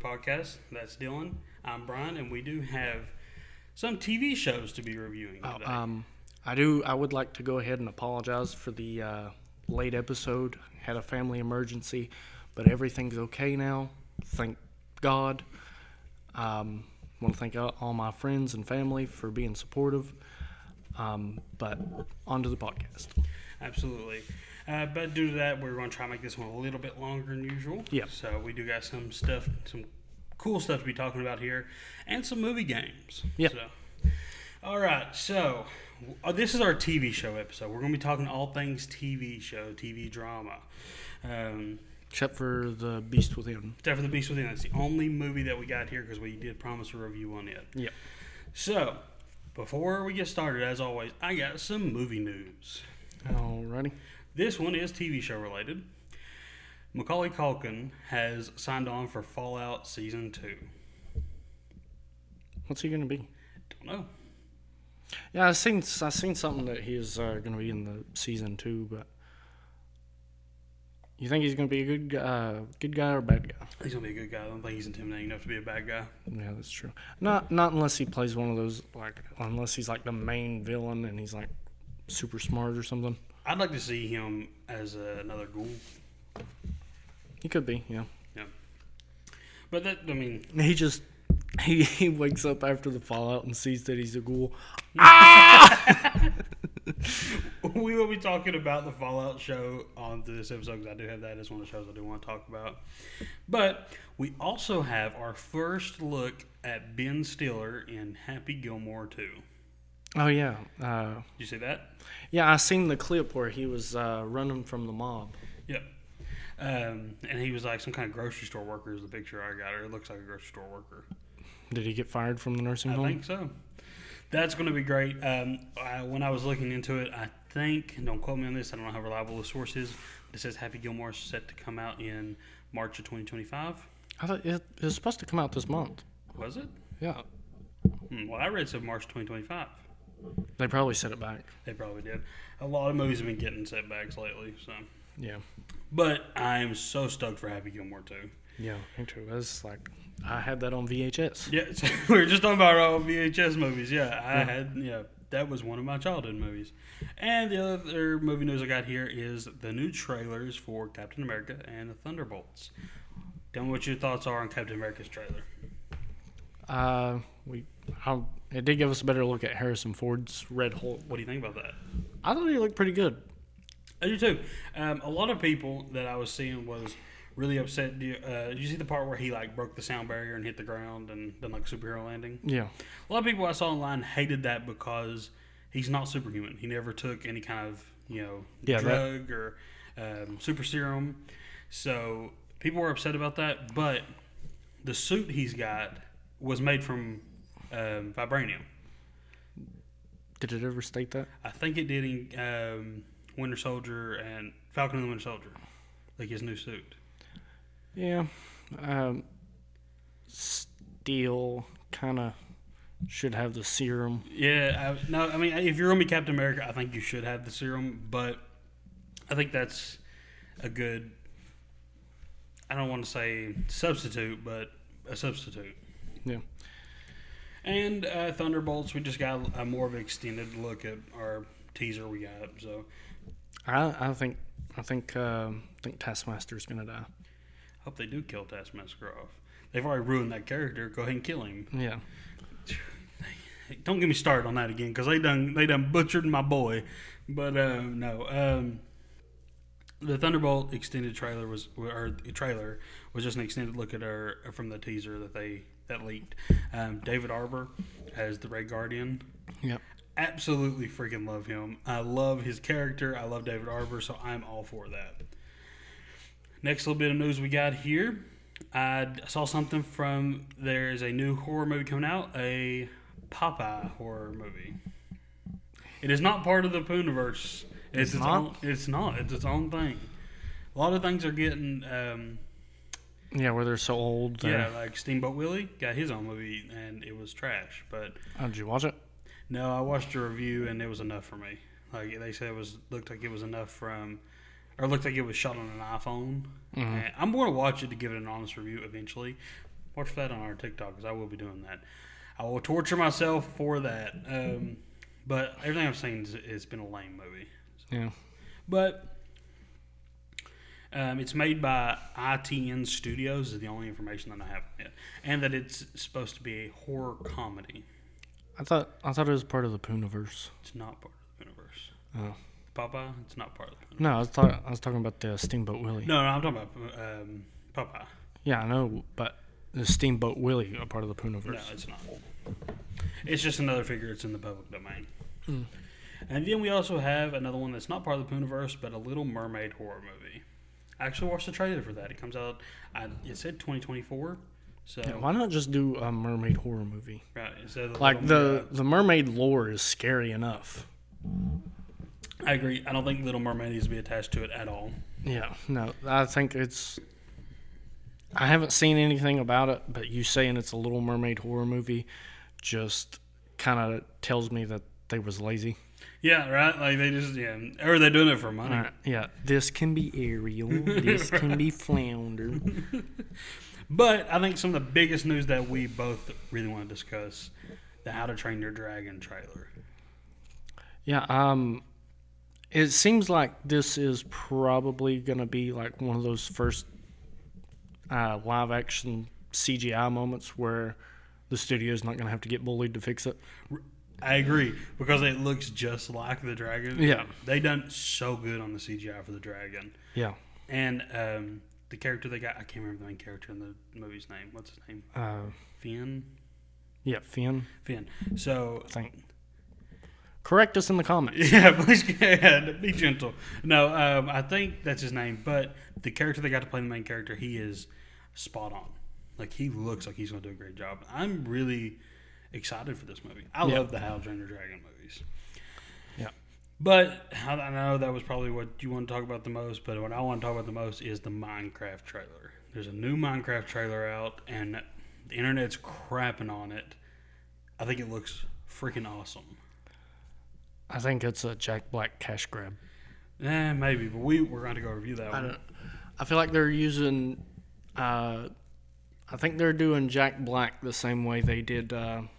podcast. That's Dylan. I'm Brian, and we do have some TV shows to be reviewing today. I would like to go ahead and apologize for the late episode. Had a family emergency, but everything's okay now. Thank God. Want to thank all my friends and family for being supportive. But on to the podcast. Absolutely. But due to that, we're going to try to make this one a little bit longer than usual. Yeah. So we do got some cool stuff to be talking about here, and some movie games. Yeah. So, all right. So this is our TV show episode. We're going to be talking all things TV show, TV drama. Except for The Beast Within. Except for The Beast Within. That's the only movie that we got here because we did promise a review on it. Yeah. So before we get started, as always, I got some movie news. Alrighty. This one is TV show related. Macaulay Culkin has signed on for Fallout Season 2. What's he going to be? Don't know. Yeah, I seen something that he is going to be in the Season 2, but you think he's going to be a good guy or a bad guy? He's going to be a good guy. I don't think he's intimidating enough to be a bad guy. Yeah, that's true. Not unless he plays one of those, unless he's like the main villain and he's like super smart or something. I'd like to see him as another ghoul. He could be, yeah. Yeah. But that, I mean... He wakes up after the fallout and sees that he's a ghoul. We will be talking about the Fallout show on this episode because I do have that as one of the shows I do want to talk about. But we also have our first look at Ben Stiller in Happy Gilmore 2. Oh, yeah. Did you see that? Yeah, I seen the clip where he was running from the mob. Yep. And he was like some kind of grocery store worker is the picture I got. Or it looks like a grocery store worker. Did he get fired from the nursing home? I think so. That's going to be great. When I was looking into it, I think, don't quote me on this, I don't know how reliable the source is, but it says Happy Gilmore is set to come out in March of 2025. I thought it was supposed to come out this month. Was it? Yeah. Well, I read it said March 2025. They probably set it back. They probably did. A lot of movies have been getting setbacks lately, so. Yeah. But I am so stoked for Happy Gilmore 2. Yeah, me too. It's like, I had that on VHS. Yeah, so we were just talking about our old VHS movies. Yeah, that was one of my childhood movies. And the other movie news I got here is the new trailers for Captain America and the Thunderbolts. Tell me what your thoughts are on Captain America's trailer. It did give us a better look at Harrison Ford's Red Hulk. What do you think about that? I thought he looked pretty good. I do too. A lot of people that I was seeing was really upset. Did you see the part where he like broke the sound barrier and hit the ground and done like a superhero landing? Yeah. A lot of people I saw online hated that because he's not superhuman. He never took any kind of drug or super serum. So people were upset about that. But the suit he's got was made from vibranium. Did it ever state that? I think it did in Winter Soldier and Falcon and the Winter Soldier, like his new suit. Yeah. Steel kind of should have the serum. Yeah. If you're going to be Captain America, I think you should have the serum, but I think that's a good, I don't want to say substitute, but a substitute. Yeah. And Thunderbolts, we just got a more of an extended look at our teaser we got. So I think Taskmaster's gonna die. Hope they do kill Taskmaster off. They've already ruined that character. Go ahead and kill him. Yeah. Don't get me started on that again because they done butchered my boy. But no. The Thunderbolt extended trailer was just an extended look at her from the teaser that leaked. David Arbor as the Red Guardian. Yep. Absolutely freaking love him. I love his character. I love David Arbor, so I'm all for that. Next little bit of news we got here. I saw something from there is a new horror movie coming out, a Popeye horror movie. It is not part of the Pooniverse. It's not. It's its own thing. A lot of things are getting. Where they're so old. Yeah, like Steamboat Willie got his own movie and it was trash. But did you watch it? No, I watched a review and it was enough for me. Like they said, looked like it was enough looked like it was shot on an iPhone. Mm-hmm. And I'm going to watch it to give it an honest review eventually. Watch for that on our TikTok, because I will be doing that. I will torture myself for that. But everything I've seen has been a lame movie. So. Yeah. But it's made by ITN Studios is the only information that I have yet. And that it's supposed to be a horror comedy. I thought it was part of the Pooniverse. It's not part of the universe. Oh. Popeye? It's not part of the universe. No, I was talking about the Steamboat Willie. No, I'm talking about Popeye. Yeah, I know, but the Steamboat Willie a part of the Pooniverse? No, it's not. It's just another figure that's in the public domain. Mm. And then we also have another one that's not part of the Pooniverse, but a Little Mermaid horror movie. I actually watched the trailer for that. It comes out, it said 2024. So Yeah, why not just do a mermaid horror movie? right, instead of Like Little the mermaid lore is scary enough. I agree. I don't think Little Mermaid needs to be attached to it at all. Yeah, no, I think it's. I haven't seen anything about it, but you saying it's a Little Mermaid horror movie just kind of tells me that they was lazy. Yeah, right. Like they just or they're doing it for money. Yeah, this can be Ariel. This can be Flounder. But I think some of the biggest news that we both really want to discuss, the How to Train Your Dragon trailer. Yeah, it seems like this is probably going to be like one of those first live action CGI moments where the studio's not going to have to get bullied to fix it. I agree, because it looks just like the dragon. Yeah. They done so good on the CGI for the dragon. Yeah. And the character they got, I can't remember the main character in the movie's name. What's his name? Finn? Yeah, Finn. Finn. So I think. Correct us in the comments. yeah, please be gentle. No, I think that's his name. But the character they got to play the main character, he is spot on. Like, he looks like he's going to do a great job. I'm really excited for this movie. I love the How to Train Your Dragon movies. Yeah. But I know that was probably what you want to talk about the most, but what I want to talk about the most is the Minecraft trailer. There's a new Minecraft trailer out, and the internet's crapping on it. I think it looks freaking awesome. I think it's a Jack Black cash grab. Maybe, but we're going to go review that one. I feel like they're using. I think they're doing Jack Black the same way they did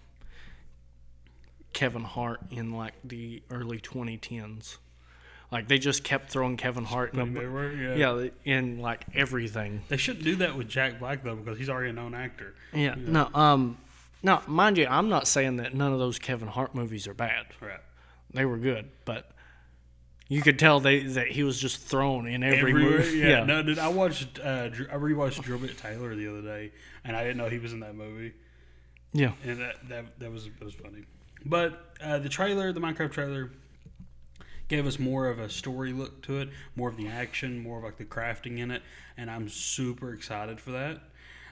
Kevin Hart in like the early 2010s. Like they just kept throwing Kevin Hart in like everything. They shouldn't do that with Jack Black though, because he's already a known actor. Yeah. No. Now, mind you, I'm not saying that none of those Kevin Hart movies are bad. Right. They were good, but you could tell that he was just thrown in every movie. Yeah. No, dude, I rewatched Drillbit Taylor the other day, and I didn't know he was in that movie. Yeah. And that was funny. But the Minecraft trailer, gave us more of a story look to it, more of the action, more of like the crafting in it, and I'm super excited for that.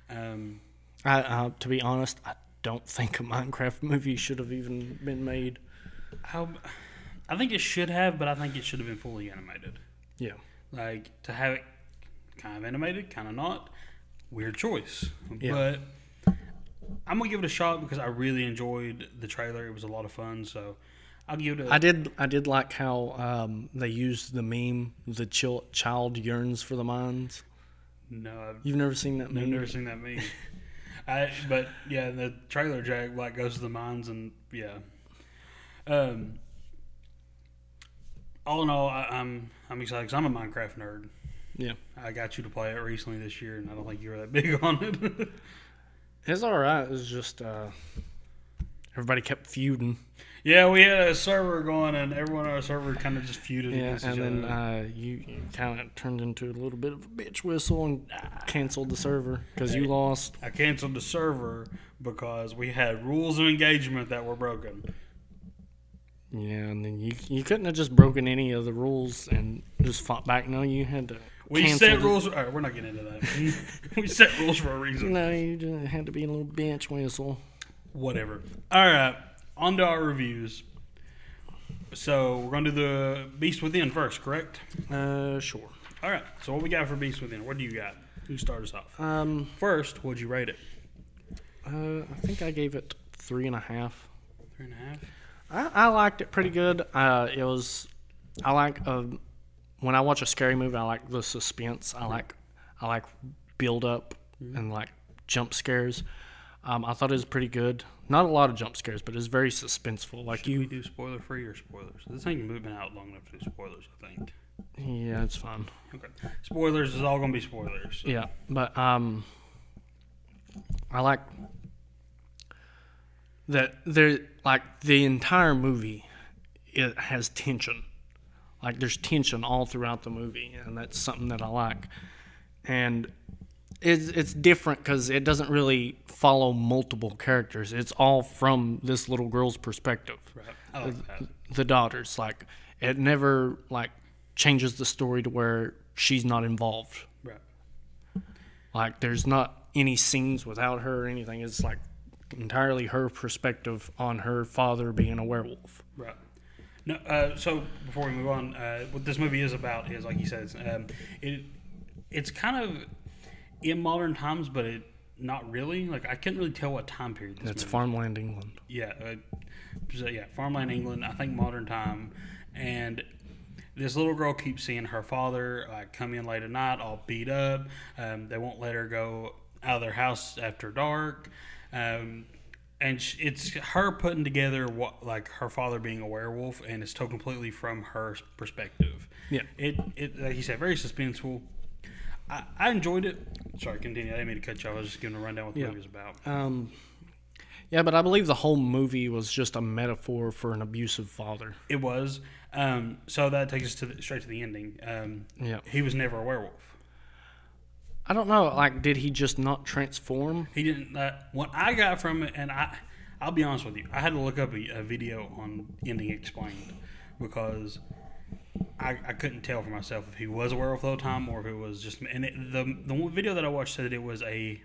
To be honest, I don't think a Minecraft movie should have even been made. I think it should have, but I think it should have been fully animated. Yeah. Like, to have it kind of animated, kind of not, weird choice. Yeah. But I'm going to give it a shot because I really enjoyed the trailer. It was a lot of fun, so I'll give it a... I did like how they used the meme, the child yearns for the mines. No. You've never seen that meme? I've never seen that meme. But, yeah, the trailer, Jack Black goes to the mines, and, yeah. All in all, I'm excited because I'm a Minecraft nerd. Yeah. I got you to play it recently this year, and I don't think you were that big on it. It's all right. It's just everybody kept feuding. Yeah, we had a server going, and everyone on our server kind of just feuded against each other. And then you kind of turned into a little bit of a bitch whistle and canceled the server because you lost. I canceled the server because we had rules of engagement that were broken. Yeah, and then you couldn't have just broken any of the rules and just fought back. No, you had to. We set rules. All right, we're not getting into that. We set rules for a reason. No, you just had to be a little bench whistle. Whatever. All right, on to our reviews. So we're going to do the Beast Within first, correct? Sure. All right, so what we got for Beast Within? What do you got? Who start us off? First, what'd you rate it? I think I gave it 3.5. 3.5? I liked it pretty good. I like when I watch a scary movie, I like the suspense. I like build up and like jump scares. I thought it was pretty good. Not a lot of jump scares, but it's very suspenseful. Like Should we do spoiler free or spoilers? This ain't been out long enough to do spoilers, I think. Yeah, it's fine. Okay. Spoilers is all gonna be spoilers. So. Yeah, but I like that there, like the entire movie, it has tension. Like there's tension all throughout the movie, and that's something that I like. And it's different because it doesn't really follow multiple characters. It's all from this little girl's perspective. Right. I like that. The daughters, like it never like changes the story to where she's not involved. Right. Like there's not any scenes without her or anything. It's like entirely her perspective on her father being a werewolf. Right. No. So before we move on, what this movie is about is, like you said, it's kind of in modern times, but not really. Like I couldn't really tell what time period. It's farmland England. Yeah. Farmland England. I think modern time, and this little girl keeps seeing her father like come in late at night, all beat up. They won't let her go out of their house after dark. And it's her putting together what, like, her father being a werewolf, and it's told completely from her perspective. Yeah. It like you said, very suspenseful. I enjoyed it. Sorry, continue. I didn't mean to cut you off. I was just giving a rundown what the movie was about. Yeah, but I believe the whole movie was just a metaphor for an abusive father. It was. So that takes us straight to the ending. Yeah. He was never a werewolf. I don't know. Like, did he just not transform? He didn't. What I got from it, and I'll be honest with you, I had to look up a video on Ending Explained because I couldn't tell for myself if he was a werewolf the whole time or if it was just. And the one video that I watched said it was a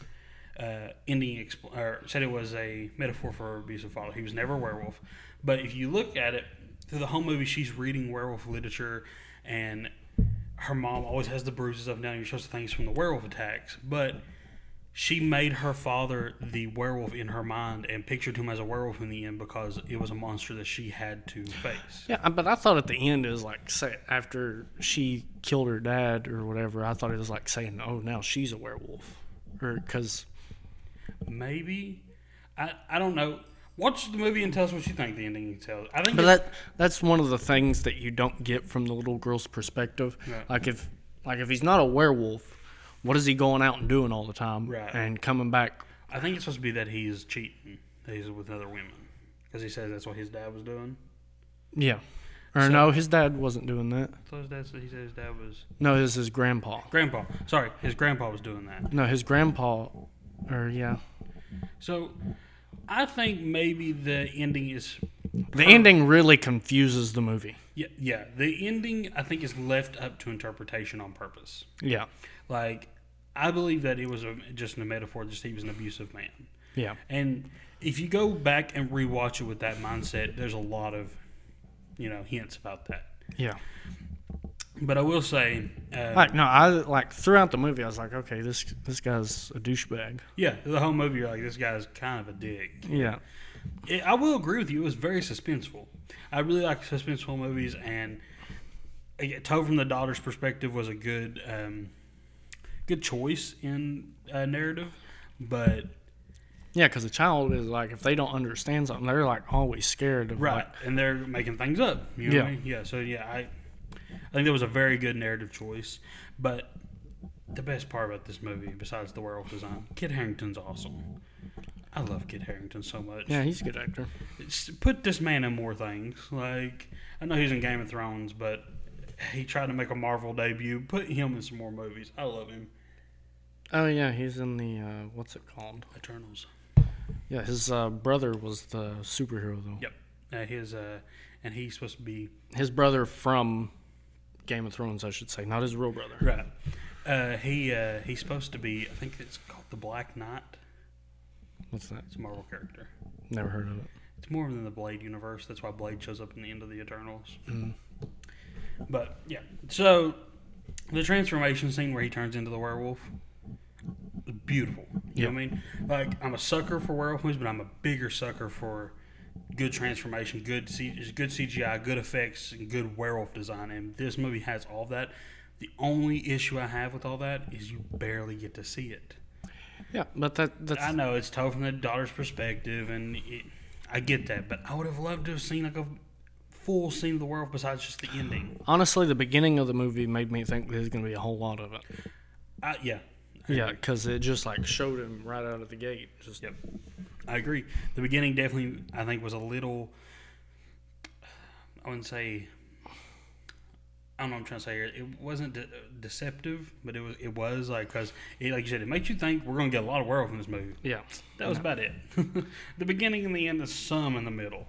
said it was a metaphor for abusive father. He was never a werewolf, but if you look at it through the whole movie, she's reading werewolf literature and her mom always has the bruises up and down. You're supposed to think it's from the werewolf attacks, but she made her father the werewolf in her mind and pictured him as a werewolf in the end because it was a monster that she had to face. Yeah, but I thought at the end it was like, say, after she killed her dad or whatever, I thought it was like saying, "Oh, now she's a werewolf," or because maybe I don't know. Watch the movie and tell us what you think the ending tells. I think, but that's one of the things that you don't get from the little girl's perspective. Right. Like if he's not a werewolf, what is he going out and doing all the time? Right. And coming back? I think it's supposed to be that he's cheating, that he's with other women, because he says that's what his dad was doing. Yeah. Or no, his dad wasn't doing that. So he said his dad was. No, it was his grandpa. Grandpa. Sorry, his grandpa was doing that. No, his grandpa. Or yeah. So, I think maybe the ending is. The ending really confuses the movie. Yeah. The ending, I think, is left up to interpretation on purpose. Yeah. Like, I believe that it was just a metaphor, just he was an abusive man. Yeah. And if you go back and rewatch it with that mindset, there's a lot of, hints about that. Yeah. But I will say, I throughout the movie, I was like, okay, this guy's a douchebag. Yeah, the whole movie, you're like, this guy's kind of a dick. Yeah. I will agree with you. It was very suspenseful. I really like suspenseful movies, and told from the daughter's perspective was a good choice in narrative. But yeah, because a child is like, if they don't understand something, they're like always scared of right, and they're making things up. You know what I mean? Yeah. So yeah, I think that was a very good narrative choice. But the best part about this movie, besides the werewolf design, Kit Harington's awesome. I love Kit Harington so much. Yeah, he's a good actor. Put this man in more things. Like, I know he's in Game of Thrones, but he tried to make a Marvel debut. Put him in some more movies. I love him. Oh, yeah, he's in the, what's it called? Eternals. Yeah, his brother was the superhero, though. Yep. And he's supposed to be... His brother from Game of Thrones, I should say, not his real brother. Right. He's supposed to be, I think it's called the Black Knight. What's that? It's a Marvel character. Never heard of it. It's more than the Blade universe. That's why Blade shows up in the end of the Eternals. Mm-hmm. But, yeah. So, the transformation scene where he turns into the werewolf, beautiful. You know what I mean? Like, I'm a sucker for werewolf movies, but I'm a bigger sucker for good transformation, good CGI, good effects, and good werewolf design. And this movie has all that. The only issue I have with all that is you barely get to see it. Yeah, but that's I know it's told from the daughter's perspective, and I get that, but I would have loved to have seen like a full scene of the werewolf besides just the ending. honestly the beginning of the movie made me think there's going to be a whole lot of it. Yeah. Yeah, because it just like showed him right out of the gate. Just Yep. I agree. The beginning definitely, I think, was a little. I wouldn't say. I don't know what I'm trying to say here. It wasn't deceptive, but it was like, because, like you said, it makes you think we're going to get a lot of werewolf in this movie. Yeah. That was about it. The beginning and the end, there's some in the middle.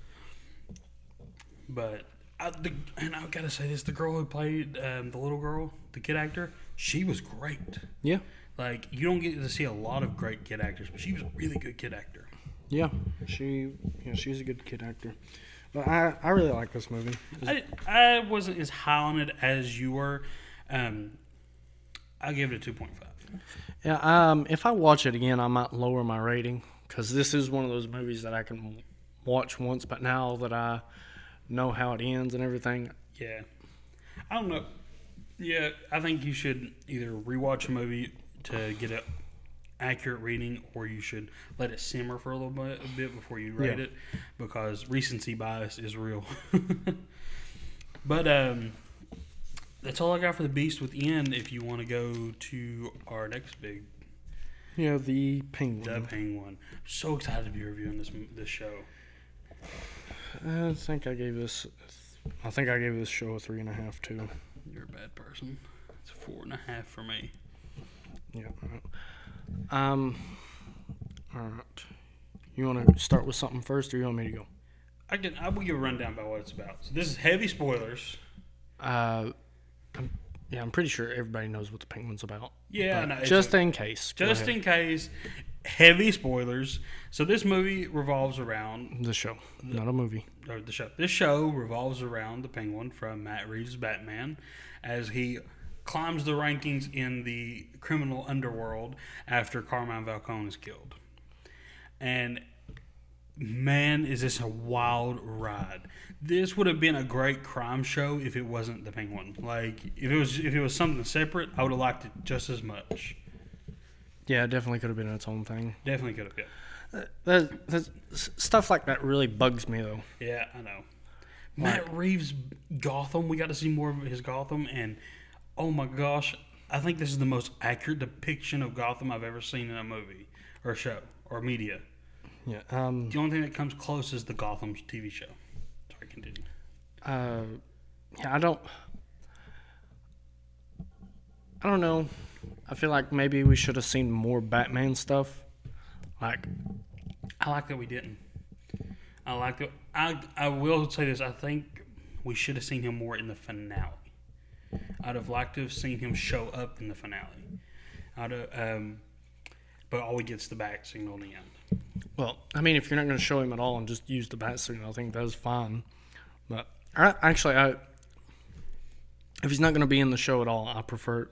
But, and I got to say this, the girl who played the little girl, the kid actor, she was great. Yeah. Like, you don't get to see a lot of great kid actors, but she was a really good kid actor. Yeah. She's a good kid actor. But I really like this movie. I wasn't as high on it as you were. I give it a 2.5. Yeah. If I watch it again, I might lower my rating because this is one of those movies that I can watch once. But now that I know how it ends and everything, Yeah. I don't know. Yeah, I think you should either rewatch a movie to get an accurate reading, or you should let it simmer for a bit before you rate it, because recency bias is real. But that's all I got for the Beast with End. If you want to go to our next big, the Penguin. the Penguin. I'm so excited to be reviewing this show. I think I gave this show a 3.5 too. You're a bad person. It's a 4.5 for me. Yeah. All right. You want to start with something first, or you want me to go? I will give a rundown about what it's about. So this is heavy spoilers. I'm pretty sure everybody knows what the Penguin's about. Yeah, no, just in case. Just in case, heavy spoilers. So this movie revolves around The show, not a movie. or the show. This show revolves around the Penguin from Matt Reeves' Batman, as he climbs the rankings in the criminal underworld after Carmine Falcone is killed. And man, is this a wild ride! This would have been a great crime show if it wasn't the Penguin. Like if it was something separate, I would have liked it just as much. Yeah, it definitely could have been its own thing. Definitely could have been. There's stuff like that really bugs me though. Yeah, I know. Matt Reeves' Gotham, we got to see more of his Gotham, and oh my gosh, I think this is the most accurate depiction of Gotham I've ever seen in a movie or show or media. Yeah. The only thing that comes close is the Gotham TV show. Sorry, continue. I don't know. I feel like maybe we should have seen more Batman stuff. Like, I like that we didn't. I like that. I will say this. I think we should have seen him more in the finale. I'd have liked to have seen him show up in the finale. But all we get's the bat signal in the end. well, I mean, if you're not going to show him at all and just use the bat signal, I think that's fine. But if he's not going to be in the show at all, I prefer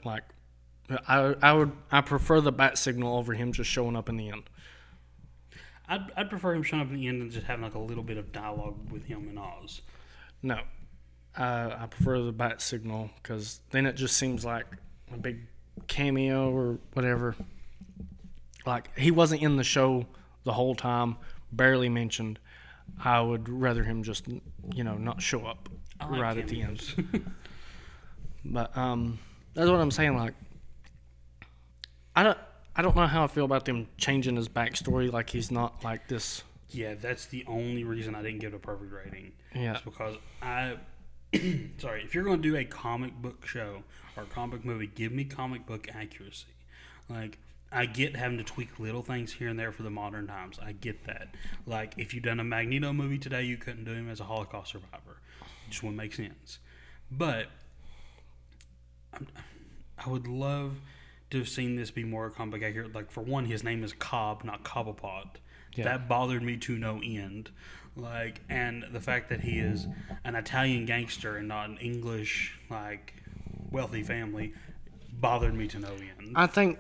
I prefer the bat signal over him just showing up in the end. I'd prefer him showing up in the end and just having like a little bit of dialogue with him and Oz. No, I prefer the bat signal because then it just seems like a big cameo or whatever. Like he wasn't in the show the whole time, barely mentioned. I would rather him just not show up right at the end. But that's what I'm saying. Like I don't know how I feel about them changing his backstory. Like he's not like this. Yeah, that's the only reason I didn't give it a perfect rating. Yeah, it's because sorry, if you're going to do a comic book show or a comic book movie, give me comic book accuracy. Like I get having to tweak little things here and there for the modern times. I get that. Like if you'd done a Magneto movie today, you couldn't do him as a Holocaust survivor. It just wouldn't make sense. But I would love to have seen this be more comic book accurate. Like for one, his name is Cobb, not Cobblepot. Yeah. That bothered me to no end. Like, and the fact that he is an Italian gangster and not an English wealthy family bothered me to no end. I think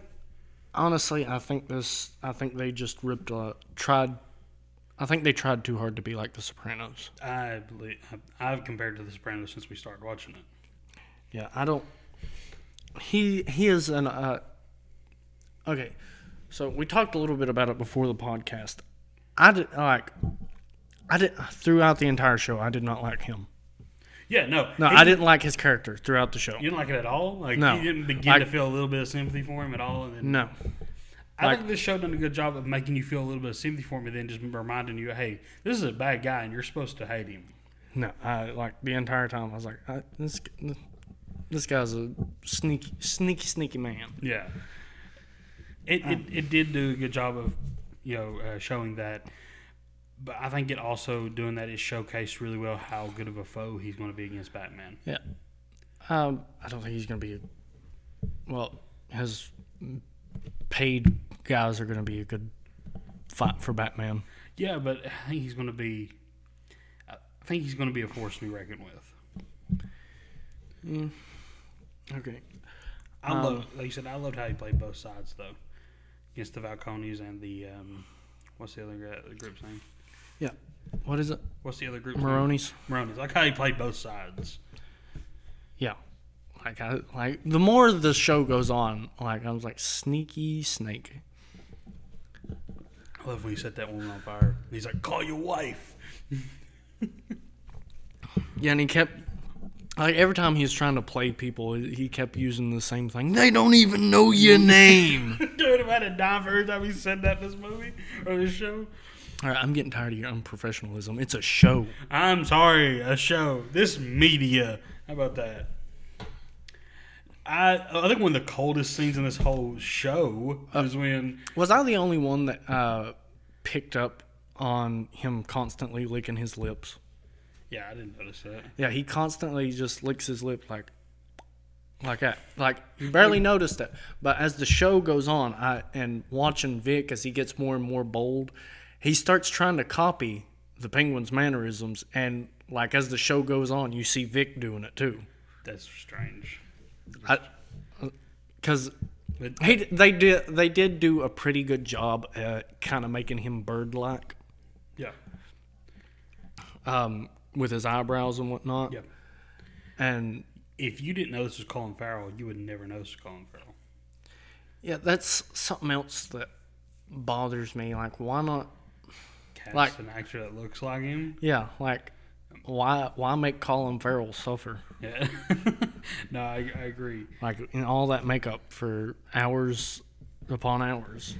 they just tried. I think they tried too hard to be like The Sopranos. I've compared to The Sopranos since we started watching it. Yeah, I don't. He is an okay. So we talked a little bit about it before the podcast. I did throughout the entire show. I did not like him. Yeah, no. I didn't like his character throughout the show. You didn't like it at all? Like, No. you didn't begin to feel a little bit of sympathy for him at all? And then, No. I think this show done a good job of making you feel a little bit of sympathy for him and then just reminding you, hey, this is a bad guy and you're supposed to hate him. No. Like the entire time I was like, this guy's a sneaky man. Yeah. It did do a good job of, showing that. But I think it also, doing that, it showcased really well how good of a foe he's going to be against Batman. Yeah. I don't think he's going to be his paid guys are going to be a good fight for Batman. Yeah, but I think he's going to be a force to be reckoned with. Okay. I loved how he played both sides, though. Against the Falcones and the, what's the other group's name? Yeah. What is it? What's the other group? Maroney's. Maroney's. I like how he played both sides. Yeah. Like the more the show goes on, like I was like sneaky snake. I love when he set that woman on fire. He's like, "Call your wife." Yeah, and he kept like every time he was trying to play people, he kept using the same thing. They don't even know your name. Dude, I'm at a dime for every time he said that in this movie or this show. All right, I'm getting tired of your unprofessionalism. It's a show. I'm sorry, a show. This media. How about that? I think one of the coldest scenes in this whole show is when... Was I the only one that picked up on him constantly licking his lips? Yeah, I didn't notice that. Yeah, he constantly just licks his lip like that. Like, you barely noticed it. But as the show goes on, and watching Vic as he gets more and more bold, he starts trying to copy the Penguin's mannerisms. And, like, as the show goes on, you see Vic doing it, too. That's strange. Because they did do a pretty good job at kind of making him bird-like. Yeah. With his eyebrows and whatnot. Yeah. And if you didn't know this was Colin Farrell, you would never know this was Colin Farrell. Yeah, that's something else that bothers me. Like, why not? Cast an actor that looks like him. Yeah, like, why make Colin Farrell suffer? Yeah. No, I agree. Like, in all that makeup for hours upon hours.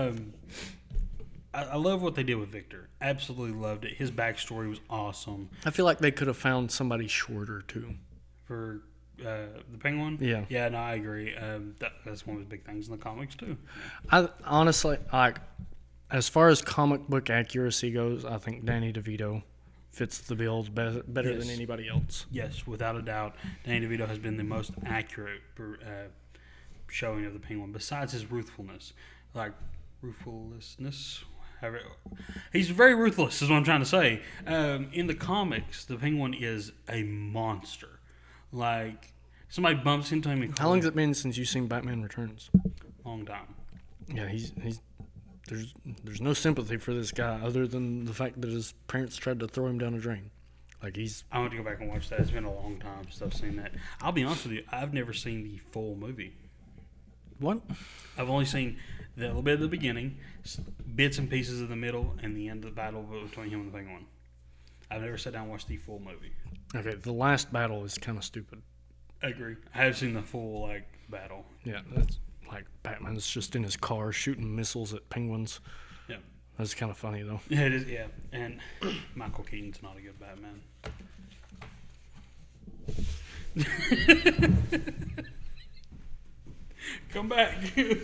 I love what they did with Victor. Absolutely loved it. His backstory was awesome. I feel like they could have found somebody shorter, too. For the Penguin? Yeah. Yeah, no, I agree. That's one of the big things in the comics, too. I honestly, like, as far as comic book accuracy goes, I think Danny DeVito fits the bills better than anybody else. Yes, without a doubt. Danny DeVito has been the most accurate showing of the Penguin, besides his ruthlessness. Like, ruthlessness? He's very ruthless, is what I'm trying to say. In the comics, the Penguin is a monster. Like, somebody bumps into him. How long has it been since you've seen Batman Returns? Long time. Yeah, there's no sympathy for this guy other than the fact that his parents tried to throw him down a drain. Like, I want to go back and watch that. It's been a long time since I've seen that. I'll be honest with you, I've never seen the full movie. What? I've only seen a little bit of the beginning, bits and pieces of the middle, and the end of the battle between him and the Penguin. I've never sat down and watched the full movie. Okay, the last battle is kind of stupid. I agree. I have seen the full, battle. Yeah, that's like Batman's just in his car shooting missiles at penguins. Yeah. That's kind of funny, though. Yeah, it is, yeah. And Michael Keaton's not a good Batman. Come back.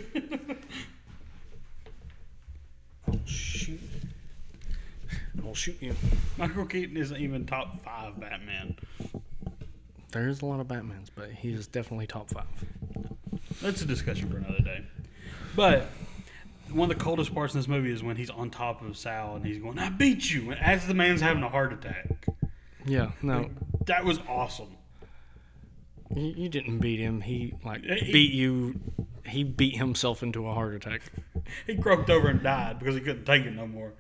I'll shoot you. Michael Keaton isn't even top 5 Batman. There's a lot of Batmans, but he is definitely top 5. That's a discussion for another day. But one of the coldest parts in this movie is when he's on top of Sal and he's going, "I beat you," and as the man's having a heart attack. Yeah, no. That was awesome. You didn't beat him. He beat you. He beat himself into a heart attack. He croaked over and died because he couldn't take it no more.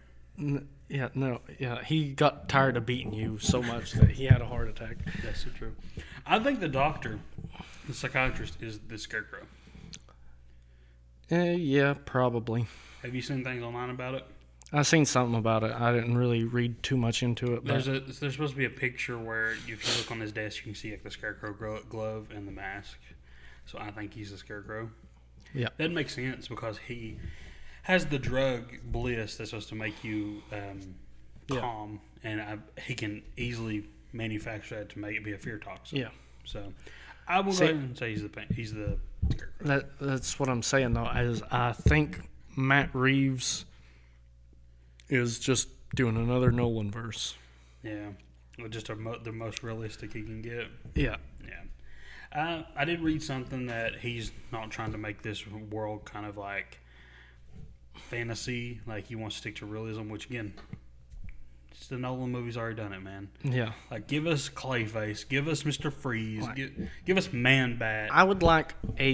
He got tired of beating you so much that he had a heart attack. That's so true. I think the doctor, the psychiatrist, is the Scarecrow. Yeah, probably. Have you seen things online about it? I seen something about it. I didn't really read too much into it. But There's supposed to be a picture where if you look on his desk, you can see like the Scarecrow glove and the mask. So I think he's the Scarecrow. Yeah. That makes sense because he has the drug Bliss that's supposed to make you calm, and he can easily manufacture that to make it be a fear toxin. Yeah. So I will go ahead and say he's the Scarecrow. That's what I'm saying though. Is I think Matt Reeves is just doing another Nolan verse. Yeah, just the most realistic he can get. Yeah. Yeah. I did read something that he's not trying to make this world kind of like fantasy. Like he wants to stick to realism, which again, it's the Nolan movies already done it, man. Yeah. Like give us Clayface, give us Mr. Freeze, give us Man Bat. I would like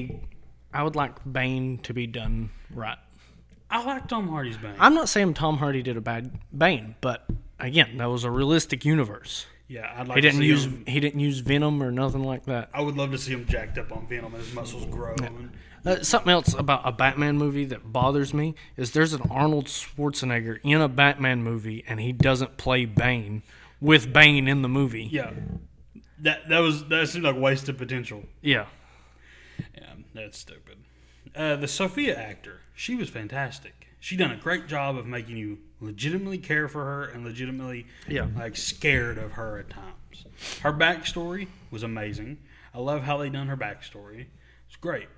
Bane to be done right. I like Tom Hardy's Bane. I'm not saying Tom Hardy did a bad Bane, but again, that was a realistic universe. Yeah, I'd like He didn't to see use him. he didn't use Venom or nothing like that. I would love to see him jacked up on Venom and his muscles grow. Yeah. Something else about a Batman movie that bothers me is there's an Arnold Schwarzenegger in a Batman movie and he doesn't play Bane with Bane in the movie. Yeah, that seemed like wasted potential. Yeah. Yeah, that's stupid. The Sophia actor, she was fantastic. She done a great job of making you legitimately care for her and legitimately like scared of her at times. Her backstory was amazing. I love how they done her backstory. It's great.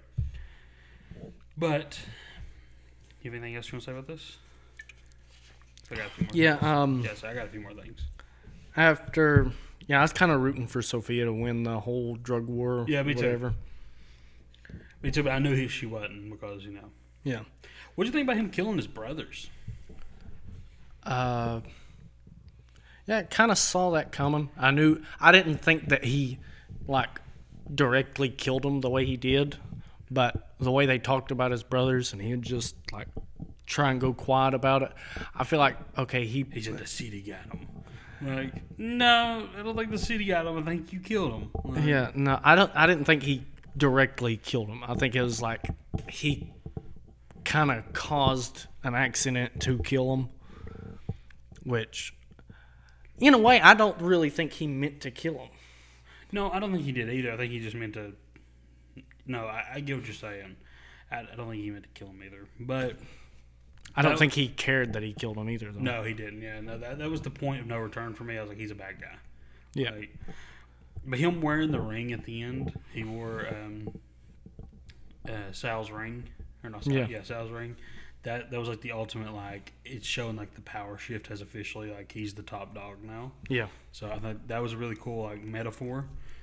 But you have anything else you want to say about this? I got a few more things. Yes, I got a few more things. I was kind of rooting for Sophia to win the whole drug war. Yeah, me whatever. too. Me too, but I knew she wasn't because, Yeah. What do you think about him killing his brothers? Yeah, I kind of saw that coming. I didn't think that he, like, directly killed him the way he did, but the way they talked about his brothers and he would just, like, try and go quiet about it, I feel like, okay, He said the CD got him. Like, no, I don't think the CD got him. I think you killed him. Like, yeah, no, I didn't think he directly killed him. I think it was like he kind of caused an accident to kill him, which, in a way, I don't really think he meant to kill him. No, I don't think he did either. I think he just meant to. No, I get what you're saying. I don't think he meant to kill him either. But I don't think he cared that he killed him either, though. No, he didn't. Yeah, no, that was the point of no return for me. I was like, he's a bad guy. Yeah. Like, but him wearing the ring at the end, he wore Sal's ring, or not Sal, Sal's ring. That was like the ultimate, like, it's showing like the power shift has officially, like, he's the top dog now. Yeah. So I thought that was a really cool, like, metaphor.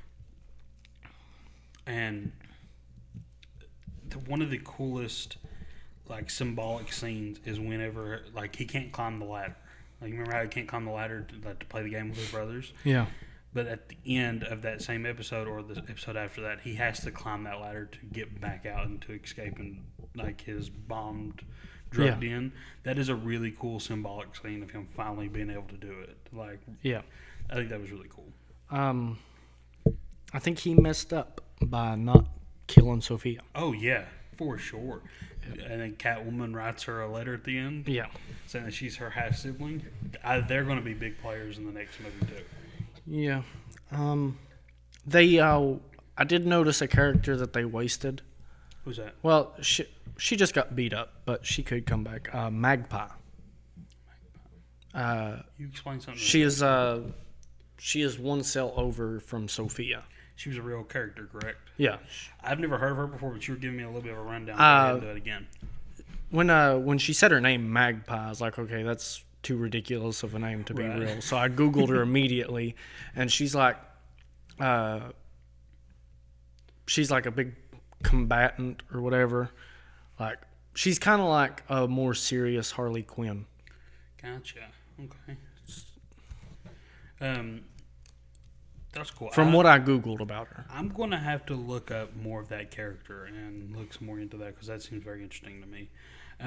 And one of the coolest, like, symbolic scenes is whenever, like, he can't climb the ladder. Like, remember how he can't climb the ladder to play the game with his brothers? Yeah. But at the end of that same episode or the episode after that, he has to climb that ladder to get back out and to escape and, like, his bombed, drugged in. That is a really cool symbolic scene of him finally being able to do it. Like, yeah, I think that was really cool. I think he messed up by not killing Sophia. Oh, yeah, for sure. Yeah. And then Catwoman writes her a letter at the end. Yeah. Saying that she's her half-sibling. They're going to be big players in the next movie, too. Yeah. I did notice a character that they wasted. Who's that? Well, she just got beat up, but she could come back. Magpie. You explain something. She is one cell over from Sophia. She was a real character, correct? Yeah. I've never heard of her before, but you were giving me a little bit of a rundown. Go ahead and do it again. When she said her name, Magpie, I was like, okay, that's too ridiculous of a name to be real. So I Googled her immediately, and she's like a big combatant or whatever. Like, she's kind of like a more serious Harley Quinn. Gotcha. Okay. That's cool. From what I Googled about her. I'm going to have to look up more of that character and look some more into that because that seems very interesting to me.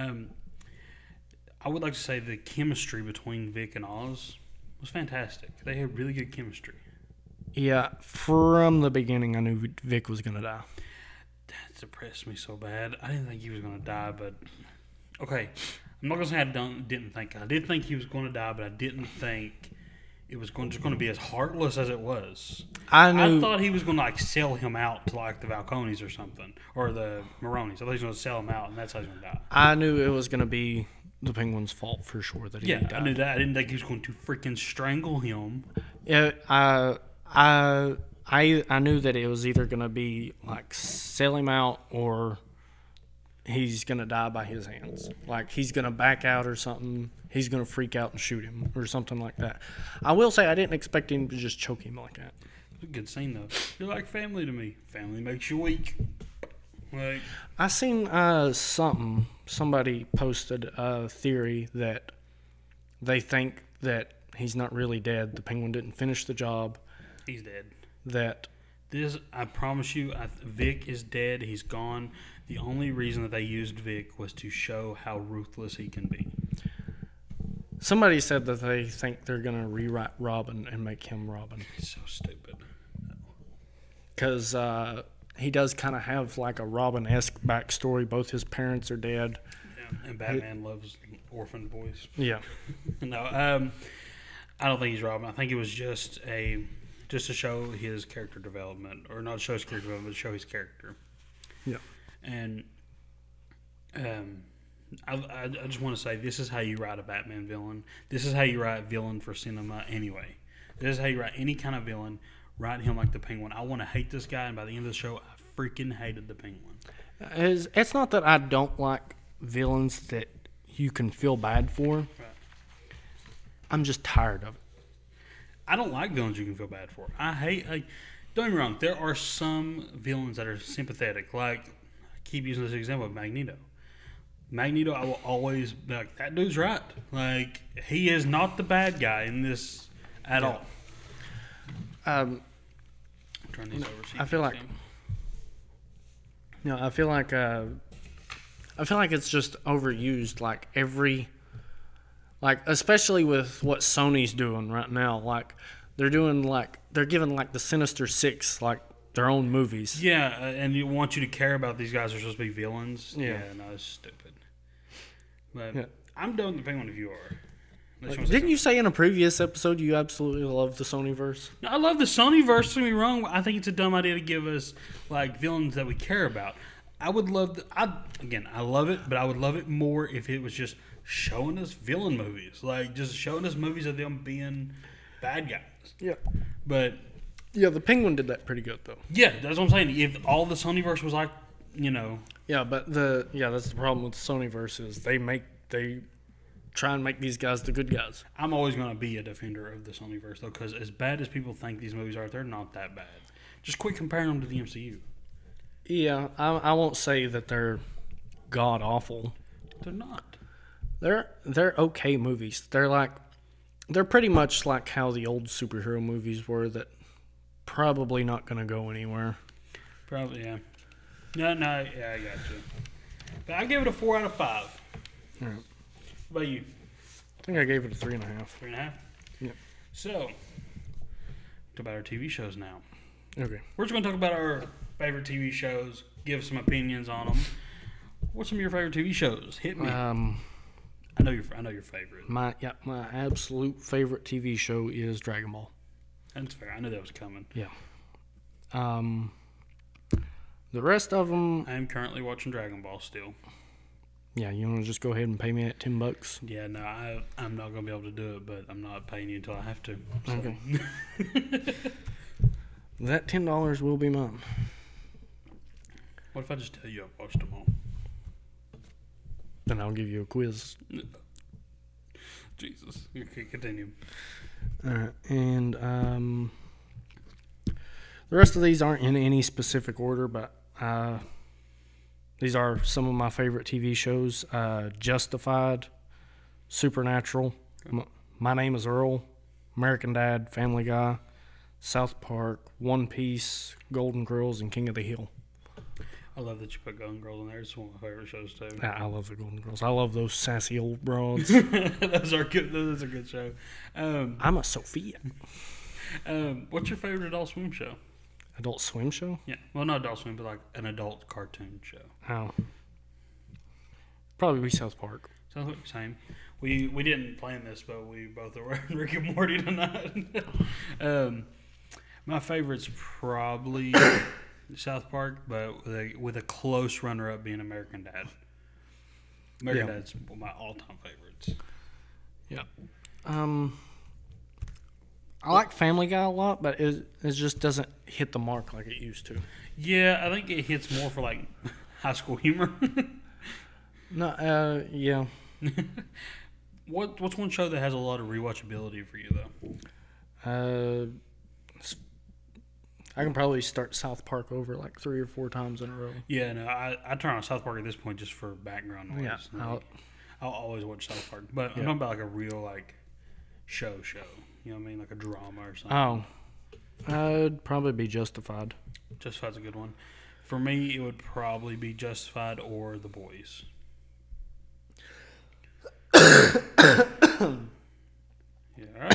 I would like to say the chemistry between Vic and Oz was fantastic. They had really good chemistry. Yeah, from the beginning I knew Vic was going to die. depressed me so bad. I didn't think he was going to die, but okay. I'm not going to say didn't think. I did think he was going to die, but I didn't think it was just going to be as heartless as it was. I thought he was going to like sell him out to like the Falcones or something, or the Maronis. I thought he was going to sell him out, and that's how he's going to die. I knew it was going to be the Penguin's fault for sure that he died. I knew that. I didn't think he was going to freaking strangle him. Yeah, I knew that it was either going to be like sell him out or he's going to die by his hands. Like he's going to back out or something. He's going to freak out and shoot him or something like that. I will say I didn't expect him to just choke him like that. It's a good scene though. You're like family to me. Family makes you weak. Like I seen somebody posted a theory that they think that he's not really dead. The Penguin didn't finish the job. He's dead. I promise you, Vic is dead. He's gone. The only reason that they used Vic was to show how ruthless he can be. Somebody said that they think they're going to rewrite Robin and make him Robin. He's so stupid. Because he does kind of have like a Robin-esque backstory. Both his parents are dead. Yeah, and Batman loves orphan boys. Yeah. No, I don't think he's Robin. I think it was just to show his character development, or not show his character development, but show his character. Yeah. And I just want to say, this is how you write a Batman villain. This is how you write villain for cinema anyway. This is how you write any kind of villain. Write him like the Penguin. I want to hate this guy, and by the end of the show, I freaking hated the Penguin. It's not that I don't like villains that you can feel bad for. Right. I'm just tired of it. I don't like villains you can feel bad for. I hate, don't get me wrong, there are some villains that are sympathetic. Like, I keep using this example of Magneto. Magneto, I will always be like, that dude's right. Like, he is not the bad guy in this at all. Turn these over. I feel like it's just overused. Like especially with what Sony's doing right now. Like they're giving the Sinister Six like their own movies. Yeah, and you want you to care about these guys are supposed to be villains. Yeah, no, it's stupid. But I'm done with the Penguin if you are. Didn't you say in a previous episode you absolutely love the Sonyverse? No, I love the Sonyverse. Don't get me wrong. I think it's a dumb idea to give us like villains that we care about. I would love. I love it, but I would love it more if it was just showing us villain movies, like just showing us movies of them being bad guys. Yeah, but the Penguin did that pretty good though. Yeah, that's what I'm saying. If all the Sonyverse was like, Yeah, but that's the problem with the Sonyverse is they try and make these guys the good guys. I'm always going to be a defender of the Sonyverse, though, because as bad as people think these movies are, they're not that bad. Just quit comparing them to the MCU. Yeah, I won't say that they're god-awful. They're not. They're okay movies. They're pretty much like how the old superhero movies were that probably not going to go anywhere. Probably, yeah. No, yeah, I got you. But I give it a 4 out of 5. All right. What about you? I think I gave it a 3.5. 3.5? Yeah. So, talk about our TV shows now. Okay. We're just going to talk about our favorite TV shows, give some opinions on them. What's some of your favorite TV shows? Hit me. I know your favorite. My absolute favorite TV show is Dragon Ball. That's fair. I knew that was coming. Yeah. The rest of them... I am currently watching Dragon Ball still. Yeah, you want to just go ahead and pay me that $10? Yeah, no, I'm not going to be able to do it, but I'm not paying you until I have to. So. Okay. That $10 will be mine. What if I just tell you I've watched them all? Then I'll give you a quiz. Jesus. Okay, continue. All right, and the rest of these aren't in any specific order, but these are some of my favorite TV shows. Justified, Supernatural, My Name is Earl, American Dad, Family Guy, South Park, One Piece, Golden Girls, and King of the Hill. I love that you put Golden Girls in there. It's one of my favorite shows, too. I love the Golden Girls. I love those sassy old broads. Those are good. That's a good show. I'm a Sophia. What's your favorite Adult Swim show? Adult Swim show? Yeah, well, not Adult Swim, but like an adult cartoon show. Oh. Probably be South Park. Sounds like the same. We didn't plan this, but we both are wearing Rick and Morty tonight. My favorite's probably South Park, but with a close runner-up being American Dad. American Dad's one of my all-time favorites. Yeah. I like Family Guy a lot, but it just doesn't hit the mark like it used to. Yeah, I think it hits more for like high school humor. No, yeah. What's one show that has a lot of rewatchability for you though? I can probably start South Park over like 3 or 4 times in a row. Yeah, no, I turn on South Park at this point just for background noise. Yeah, I'll always watch South Park, but I'm talking about like a real like show. You know what I mean, like a drama or something. Oh, I'd probably be Justified. Justified's a good one. For me, it would probably be Justified or The Boys. Yeah,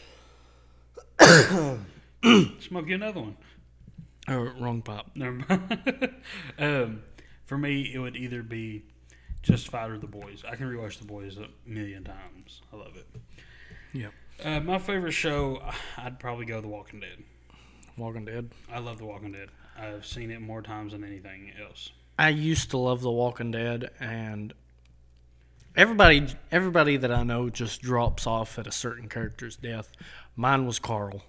all right. Smoke you another one. Oh, wrong pop. Never mind. For me, it would either be Justified or The Boys. I can rewatch The Boys a million times. I love it. Yeah. My favorite show, I'd probably go The Walking Dead. Walking Dead. I love The Walking Dead. I've seen it more times than anything else. I used to love The Walking Dead, and everybody that I know just drops off at a certain character's death. Mine was Carl.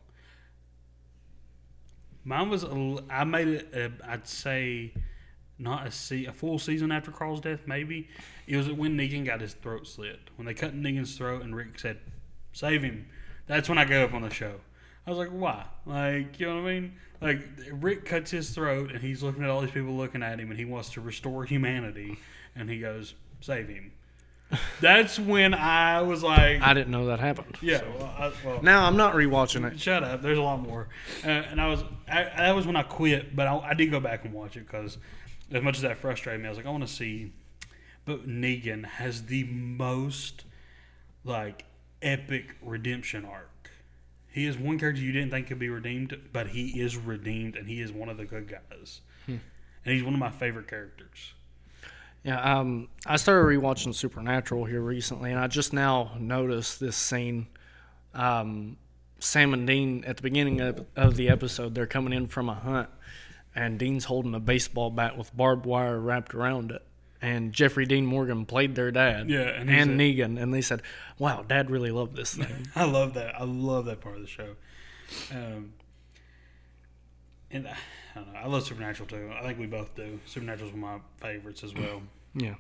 Mine was, I made it, I'd say, not a full season after Carl's death, maybe. It was when Negan got his throat slit. When they cut Negan's throat and Rick said, "Save him." That's when I gave up on the show. I was like, why? Like, you know what I mean? Like, Rick cuts his throat, and he's looking at all these people looking at him, and he wants to restore humanity, and he goes, "Save him." That's when I was like... I didn't know that happened. Yeah. So. Well, now, I'm not rewatching it. Shut up. There's a lot more. And that was when I quit, but I did go back and watch it, because as much as that frustrated me, I was like, I want to see... But Negan has the most, like, epic redemption arc. He is one character you didn't think could be redeemed, but he is redeemed, and he is one of the good guys. And he's one of my favorite characters. Yeah, I started rewatching Supernatural here recently, and I just now noticed this scene. Sam and Dean, at the beginning of the episode, they're coming in from a hunt, and Dean's holding a baseball bat with barbed wire wrapped around it. And Jeffrey Dean Morgan played their dad, and Negan, and they said, "Wow, Dad really loved this thing." I love that. I love that part of the show. And I don't know. I love Supernatural too. I think we both do. Supernatural's one of my favorites as well. Yeah.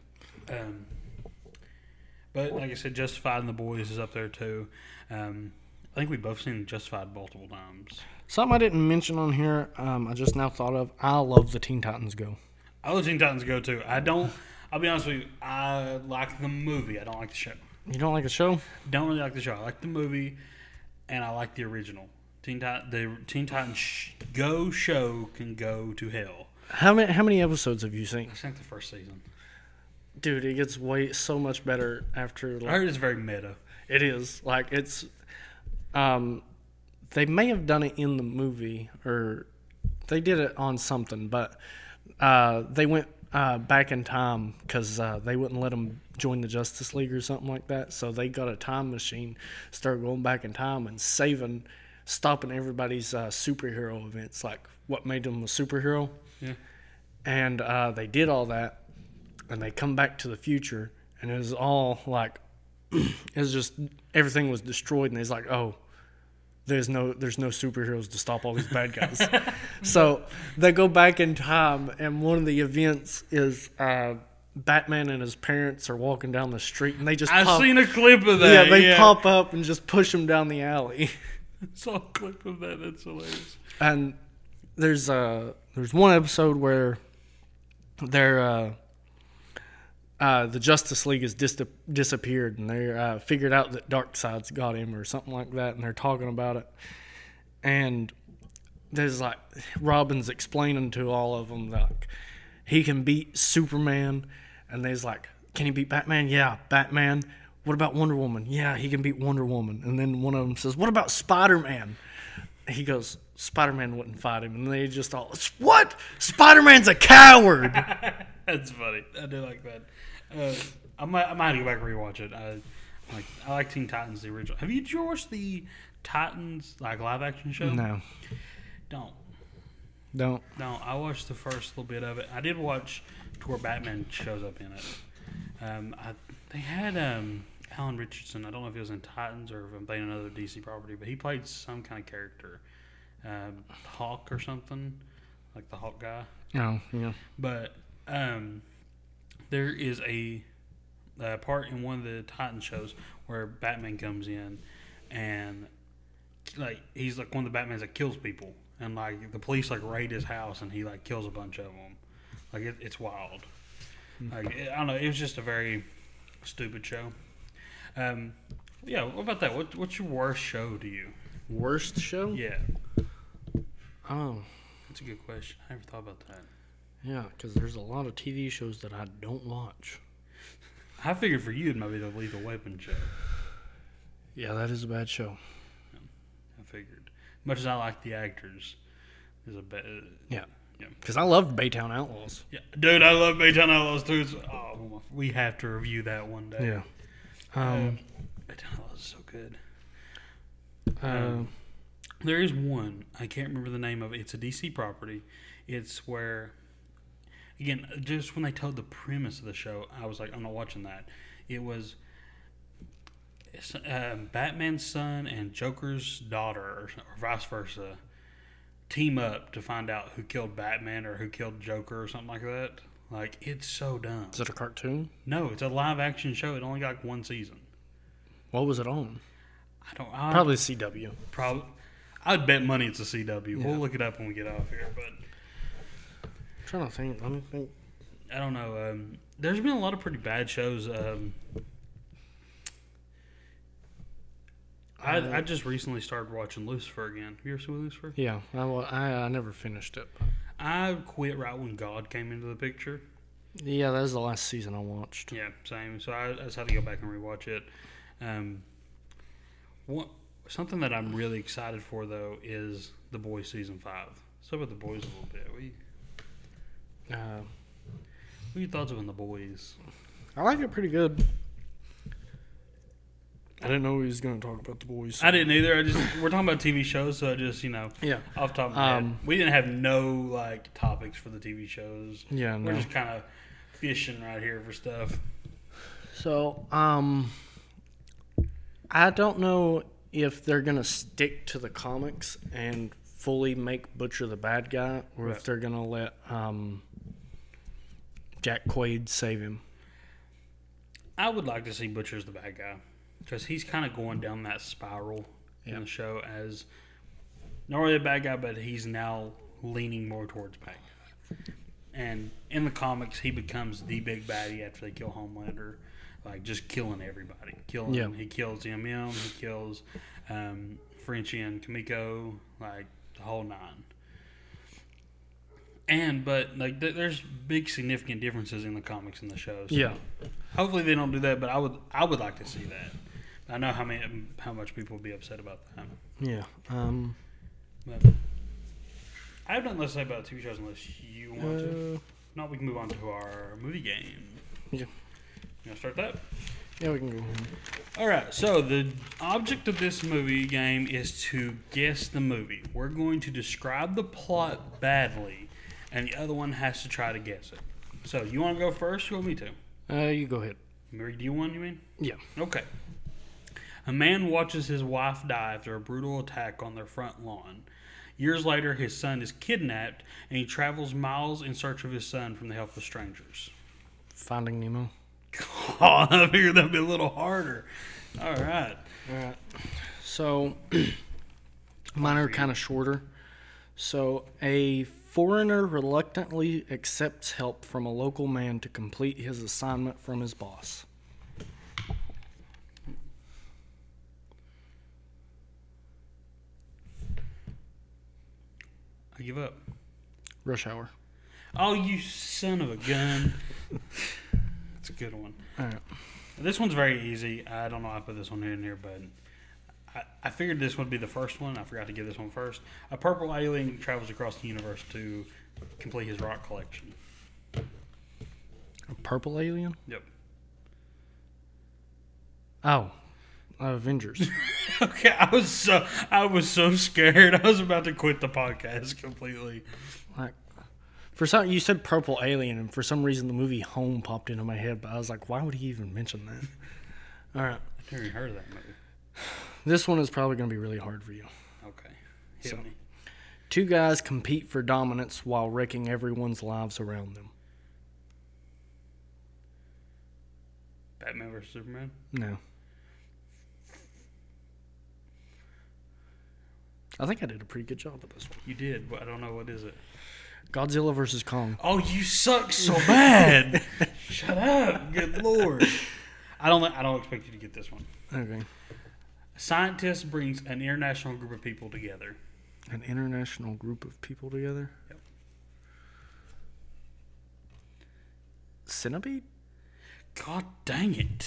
But like I said, Justified and The Boys is up there too. I think we've both seen Justified multiple times. Something I didn't mention on here, I just now thought of. I love the Teen Titans Go. I love Teen Titans Go too. I'll be honest with you, I like the movie. I don't like the show. You don't like the show? Don't really like the show. I like the movie, and I like the original. The Teen Titans Go show can go to hell. How many episodes have you seen? I think the first season. Dude, it gets so much better after. I heard it's very meta. It is. Like, it's... they may have done it in the movie, or they did it on something, but they went back in time because they wouldn't let them join the Justice League or something like that. So they got a time machine, started going back in time and stopping everybody's superhero events, like what made them a superhero. Yeah. And they did all that, and they come back to the future, and it was all like, it was just, everything was destroyed, and it's like, oh, there's no superheroes to stop all these bad guys. So they go back in time, and one of the events is Batman and his parents are walking down the street, and they just I've seen a clip of that. Yeah, they pop up and just push them down the alley. I saw a clip of that. That's hilarious. And there's one episode where they're the Justice League has disappeared, and they figured out that Darkseid's got him or something like that, and they're talking about it. And there's like, Robin's explaining to all of them that he can beat Superman, and there's like, can he beat Batman? Yeah, Batman. What about Wonder Woman? Yeah, he can beat Wonder Woman. And then one of them says, what about Spider-Man? he goes, Spider-Man wouldn't fight him. And they just all, what? Spider-Man's a coward. That's funny. I do like that. I might have to go back and rewatch it. I like Teen Titans, the original. Have you watched the Titans live action show? No. Don't. I watched the first little bit of it. I did watch to where Batman shows up in it. They had Alan Richardson. I don't know if he was in Titans or if I'm playing another DC property, but he played some kind of character, Hawk or something, like the Hawk guy. Oh, yeah. But there is a part in one of the Titan shows where Batman comes in and he's like one of the Batmans that kills people, and the police raid his house and he kills a bunch of them. It's wild. I don't know. It was just a very stupid show. Yeah. What about that? What's your worst show to you? Worst show? Yeah. Oh, That's a good question. I never thought about that. yeah, because there's a lot of TV shows that I don't watch. I figured for you it might be the Lethal Weapon show. Yeah, that is a bad show. I figured. Much as I like the actors, is a bad. Yeah. Yeah. Because I loved Baytown Outlaws. Yeah, dude, I love Baytown Outlaws too. We have to review that one day. Yeah. Baytown Outlaws is so good. There is one. I can't remember the name of it. It's a DC property. It's where, again, just when they told the premise of the show, I was like, I'm not watching that. It was Batman's son and Joker's daughter, or vice versa, team up to find out who killed Batman or who killed Joker or something like that. It's so dumb. Is it a cartoon? No, it's a live action show. It only got one season. What was it on? Probably CW. I'd bet money it's a CW. Yeah. We'll look it up when we get off here, but I'm trying to think. Let me think. I don't know. There's been a lot of pretty bad shows. I just recently started watching Lucifer again. Have you ever seen Lucifer? Yeah, I never finished it. But. I quit right when God came into the picture. Yeah, that was the last season I watched. Yeah, same. So I just had to go back and rewatch it. Something that I'm really excited for, though, is The Boys Season 5. Let's talk about The Boys a little bit. What are your thoughts on The Boys? I like it pretty good. I didn't know he was going to talk about The Boys. I didn't either. We're talking about TV shows, so I just, yeah, off the top of my head. We didn't have no, topics for the TV shows. Yeah, We're just kind of fishing right here for stuff. So, I don't know if they're going to stick to the comics and fully make Butcher the bad guy, or if they're going to let Jack Quaid save him. I would like to see Butcher as the bad guy, because he's kind of going down that spiral in the show as not really a bad guy, but he's now leaning more towards bad guy. And in the comics, he becomes the big baddie after they kill Homelander. Just killing everybody. He kills M.M., he kills Frenchie and Kimiko, the whole nine. But there's big significant differences in the comics and the shows. So yeah. Hopefully they don't do that, but I would like to see that. I know how much people would be upset about that. Yeah. But I have nothing less to say about TV shows unless you want to. No, we can move on to our movie game. Yeah. You want to start that? Yeah, we can go ahead. All right, so the object of this movie game is to guess the movie. We're going to describe the plot badly, and the other one has to try to guess it. So, you want to go first, or you want me to? You go ahead. Read you one, you mean? Yeah. Okay. A man watches his wife die after a brutal attack on their front lawn. Years later, his son is kidnapped, and he travels miles in search of his son from the help of strangers. Finding Nemo. Oh, I figured that'd be a little harder. All right. So, mine are kind of shorter. So, a foreigner reluctantly accepts help from a local man to complete his assignment from his boss. I give up. Rush Hour. Oh, you son of a gun. That's a good one. All right. This one's very easy. I don't know why I put this one in here, but I figured this would be the first one. I forgot to give this one first. A purple alien travels across the universe to complete his rock collection. A purple alien? Yep. Oh, Avengers. Okay, I was so scared. I was about to quit the podcast completely. Like, for some, you said purple alien, and for some reason the movie Home popped into my head. But I was like, why would he even mention that? All right, I've never even heard of that movie. this one is probably going to be really hard for you. Okay, hit me. 2 guys compete for dominance while wrecking everyone's lives around them. Batman vs Superman. No. I think I did a pretty good job with this one. You did, but I don't know what is it. Godzilla vs. Kong. Oh, you suck so bad. Shut up. Good Lord. I don't expect you to get this one. Okay. A scientist brings an international group of people together. An international group of people together? Yep. Centipede? God dang it.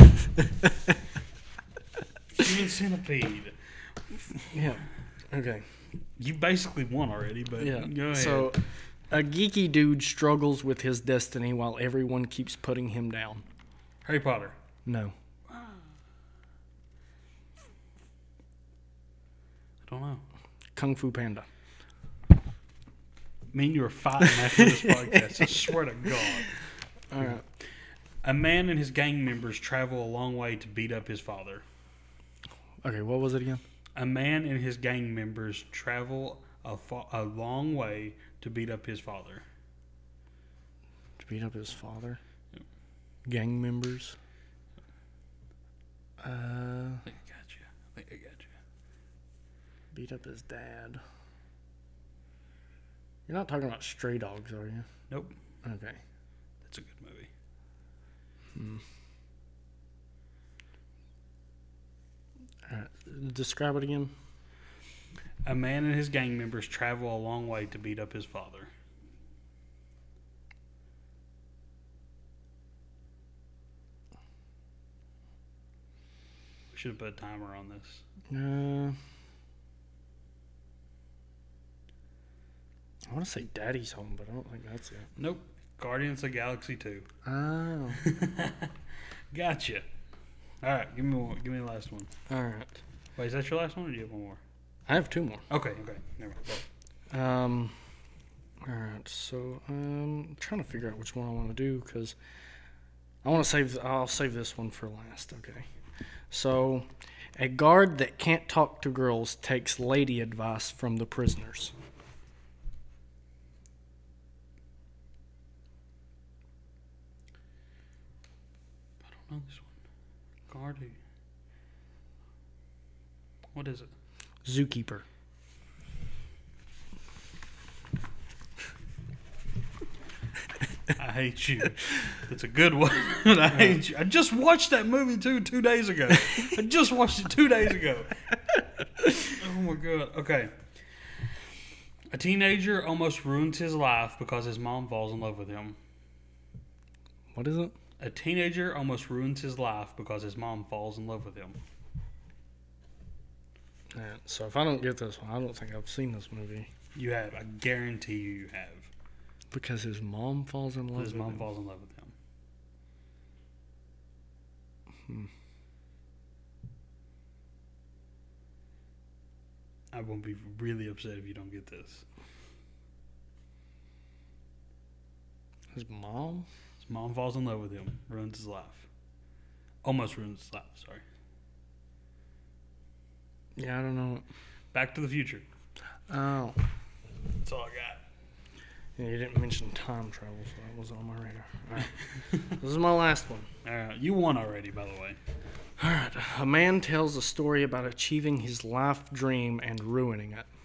Human centipede. Yeah. Okay. You basically won already, but Yeah. go ahead. So, a geeky dude struggles with his destiny while everyone keeps putting him down. Harry Potter. No. I don't know. Kung Fu Panda. Me and you are fighting after this podcast. I swear to God. All right. A man and his gang members travel a long way to beat up his father. Okay, what was it again? A man and his gang members travel a long way to beat up his father. To beat up his father? Yep. Gang members? I think I got you. Beat up his dad. You're not talking about Stray Dogs, are you? Nope. Okay. That's a good movie. All right. Describe it again. A man and his gang members travel a long way to beat up his father. We should have put a timer on this. I want to say Daddy's Home, but I don't think that's it. Nope. Guardians of the Galaxy 2. Oh. Gotcha. All right, give me the last one. All right. Wait, is that your last one, or do you have one more? I have 2 more. Okay, never mind. All right. So I'm trying to figure out which one I want to do because I'll save this one for last. Okay. So, a guard that can't talk to girls takes lady advice from the prisoners. I don't know this one. Guard who? What is it? Zookeeper. I hate you. It's a good one. I hate you. I just watched that movie 2 days ago. I just watched it 2 days ago. Oh my God. Okay. A teenager almost ruins his life because his mom falls in love with him. What is it? A teenager almost ruins his life because his mom falls in love with him. All right, so if I don't get this one, I don't think I've seen this movie. You have. I guarantee you have. Because his mom falls in love with His mom him. falls in love with him. I won't be really upset if you don't get this. His mom? His mom falls in love with him, ruins his life. Almost ruins his life, sorry. Yeah, I don't know. Back to the Future. Oh. That's all I got. Yeah, you didn't mention time travel, so that wasn't on my radar. All right. This is my last one. All right, you won already, by the way. All right. A man tells a story about achieving his life dream and ruining it.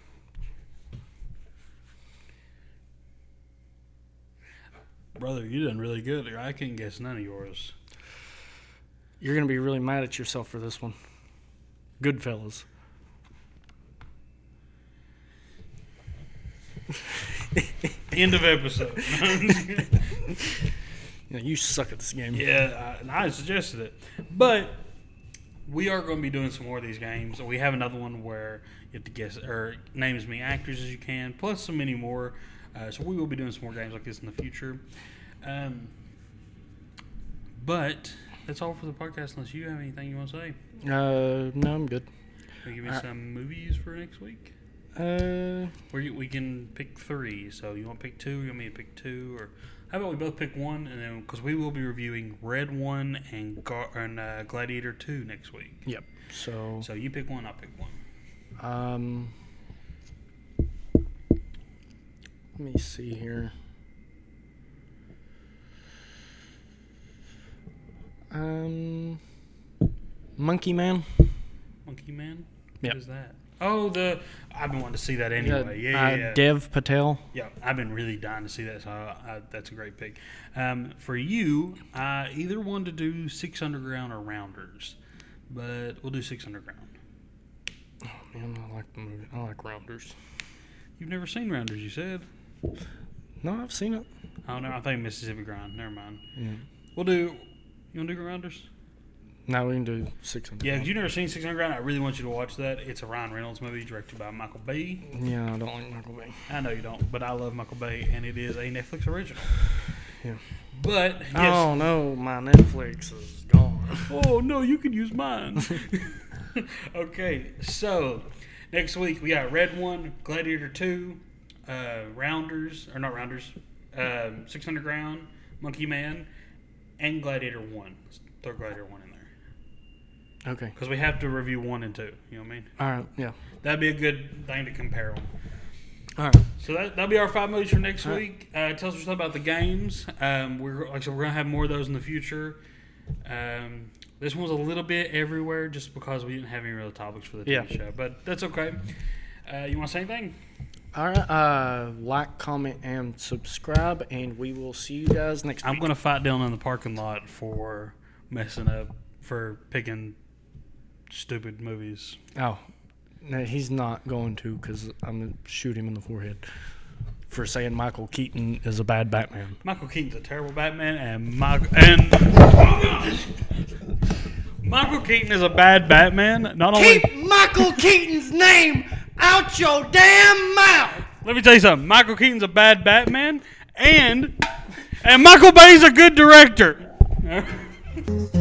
Brother, you done really good. I can't guess none of yours. You're going to be really mad at yourself for this one. Goodfellas. End of episode. Yeah, you suck at this game. Yeah, I suggested it. But we are going to be doing some more of these games. We have another one where you have to guess or name as many actors as you can, plus so many more. So we will be doing some more games like this in the future. But that's all for the podcast. Unless you have anything you want to say. No, I'm good. Can you give me some movies for next week? We can pick 3. So you want to pick 2? You want me to pick 2, or how about we both pick one, and then because we will be reviewing Red 1 and Gladiator 2 next week. Yep. So you pick one, I'll pick one. Let me see here. Monkey Man. Monkey Man? Yep. What is that? Oh, I've been wanting to see that anyway. Yeah. Dev Patel. Yeah, I've been really dying to see that, so that's a great pick. For you, I either want to do 6 Underground or Rounders, but we'll do 6 Underground. Oh, man, I like the movie. I like Rounders. You've never seen Rounders, you said? No, I've seen it. Oh, no, I think Mississippi Grind. Never mind. Yeah. We'll do... You want to do Rounders? No, we can do 600. Yeah, because you've never seen 600 Ground. I really want you to watch that. It's a Ryan Reynolds movie directed by Michael Bay. Yeah, I don't like Michael Bay. I know you don't, but I love Michael Bay, and it is a Netflix original. Yeah. But, yes. Oh, no, my Netflix is gone. Oh, no, you can use mine. Okay, so next week we got Red 1, Gladiator 2, Rounders, or not Rounders, 600 Ground, Monkey Man, and Gladiator 1. Let's throw Gladiator 1 in there. Okay. Because we have to review 1 and 2. You know what I mean? All right, yeah. That'd be a good thing to compare them. All right. So that'll be our 5 movies for next week. Tell us something about the games. We're going to have more of those in the future. This one was a little bit everywhere just because we didn't have any real topics for the TV show. But that's okay. You want to say anything? All right. Like, comment, and subscribe, and we will see you guys next week. I'm going to fight Dylan in the parking lot for messing up, for picking stupid movies. Oh. No, he's not going to, because I'm going to shoot him in the forehead for saying Michael Keaton is a bad Batman. Michael Keaton's a terrible Batman, and Michael Keaton is a bad Batman. Keep Michael Keaton's name out your damn mouth. Let me tell you something. Michael Keaton's a bad Batman, and Michael Bay's a good director.